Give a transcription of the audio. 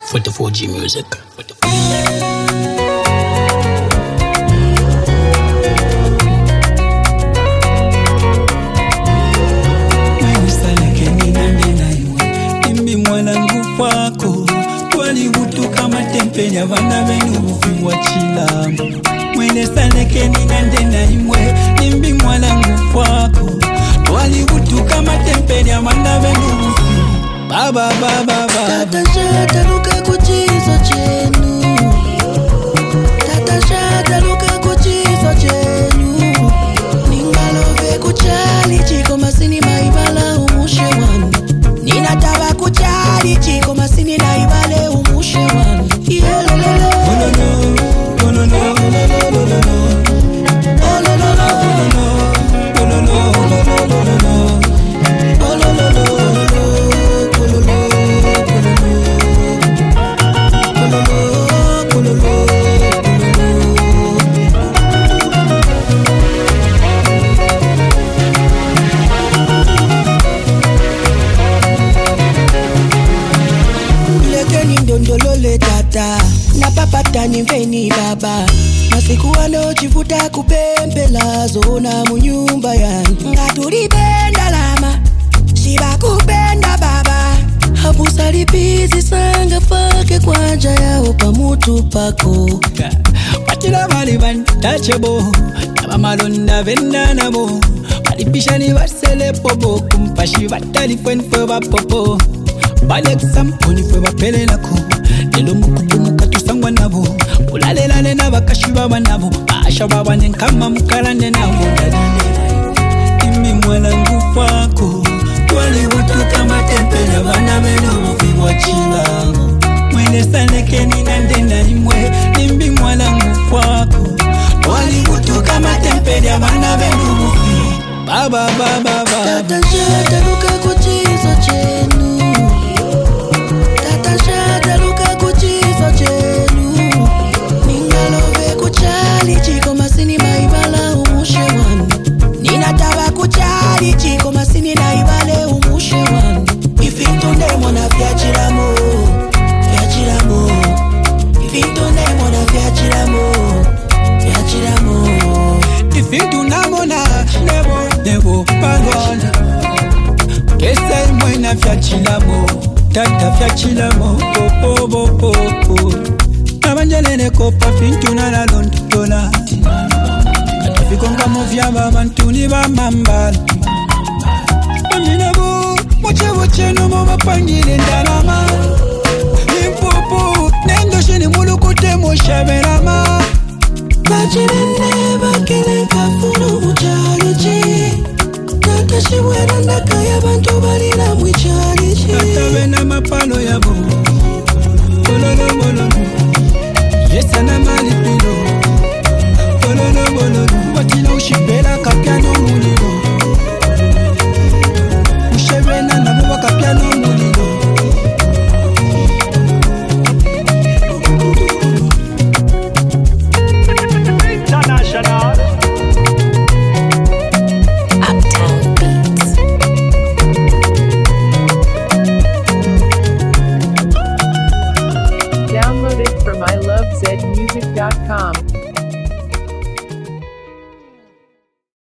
44G music. Kwako twalibutuka matempenya bana benu bufiwa chilamu mwene saleke ninande naimwe nimbi mwalangu kwako twalibutuka matempenya bana benu bufi baba tata shata luka kuchizo chenu tata shata luka kuchizo chenu ningalove kuchali chiko masini maibala umushe wanu ninataba kuchali chiko masini na ibale umushe wanu na papa tani mveni baba masiku anochivuta kupempela zona munyumba yangu ngatulipenda lama shiba kupenda baba habusalipizi sanga pake kwanja yao pamutu pako watila mali bantachebo naba malonda venda nabo malipishani basele popo kumpashi batali fwe bapopo balek samponi fwe bapele nako lelo mukupumuka tusangwa nabo ulalelale nabakashiba banabo asha bane kama mukalande nabo imi mwalangu kwako twalibutuka matempenya bana beno bufiwa chilamu mwene saleke ninande naimwe nimbi mwalangu kwako twalibutuka matempenya bana beno bufi baba tata shata luka kuchizo chenu tata shata luka kuchizo chenu ningalove kuchali chiko masini maibala umushe wanu ninataba kuchali chiko masini na ibale umushe wanu ifintunde mona vyachiramo ifintunde mona vyachiramo ifintunamona nebo palwana kesa mwena vyachilamo tata vyachilamo popo nabanjelene kopa fintuna na londola katafikonga muvyaba bantu ni bamambala aminabo moche no mubapangile ndalama